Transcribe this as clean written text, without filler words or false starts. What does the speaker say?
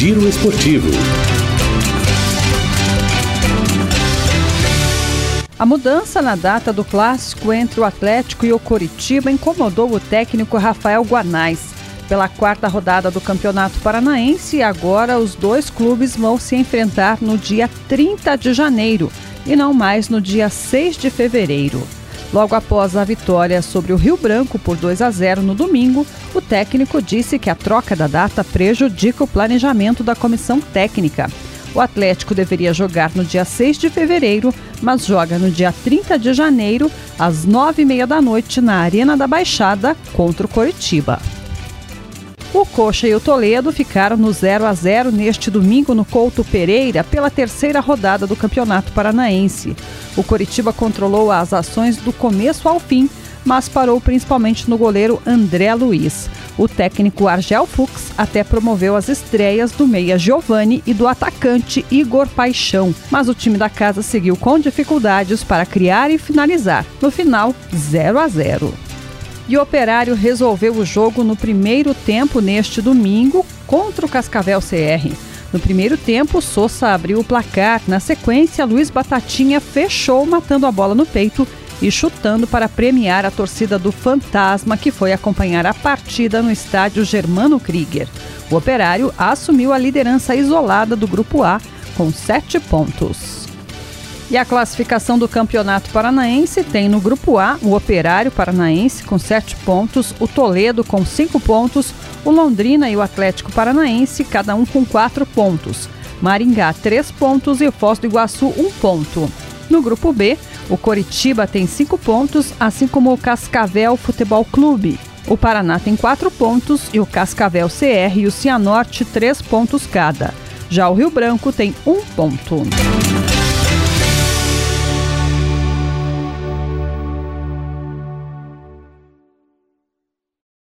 Giro Esportivo. A mudança na data do clássico entre o Atlético e o Coritiba incomodou o técnico Rafael Guanais. Pela quarta rodada do Campeonato Paranaense, agora os dois clubes vão se enfrentar no dia 30 de janeiro e não mais no dia 6 de fevereiro. Logo após a vitória sobre o Rio Branco por 2-0 no domingo, o técnico disse que a troca da data prejudica o planejamento da comissão técnica. O Atlético deveria jogar no dia 6 de fevereiro, mas joga no dia 30 de janeiro, às 9h30 da noite, na Arena da Baixada, contra o Coritiba. O Coxa e o Toledo ficaram no 0-0 neste domingo no Couto Pereira pela terceira rodada do Campeonato Paranaense. O Coritiba controlou as ações do começo ao fim, mas parou principalmente no goleiro André Luiz. O técnico Argel Fux até promoveu as estreias do meia Giovani e do atacante Igor Paixão, mas o time da casa seguiu com dificuldades para criar e finalizar. No final, 0-0. E o Operário resolveu o jogo no primeiro tempo neste domingo contra o Cascavel CR. No primeiro tempo, Sousa abriu o placar. Na sequência, Luiz Batatinha fechou, matando a bola no peito e chutando para premiar a torcida do Fantasma, que foi acompanhar a partida no estádio Germano Krieger. O Operário assumiu a liderança isolada do Grupo A com 7 pontos. E a classificação do Campeonato Paranaense tem no Grupo A o Operário Paranaense com 7 pontos, o Toledo com 5 pontos, o Londrina e o Atlético Paranaense, cada um com 4 pontos. Maringá, 3 pontos e o Foz do Iguaçu, 1 ponto. No Grupo B, o Coritiba tem 5 pontos, assim como o Cascavel Futebol Clube. O Paraná tem 4 pontos e o Cascavel CR e o Cianorte 3 pontos cada. Já o Rio Branco tem 1 ponto.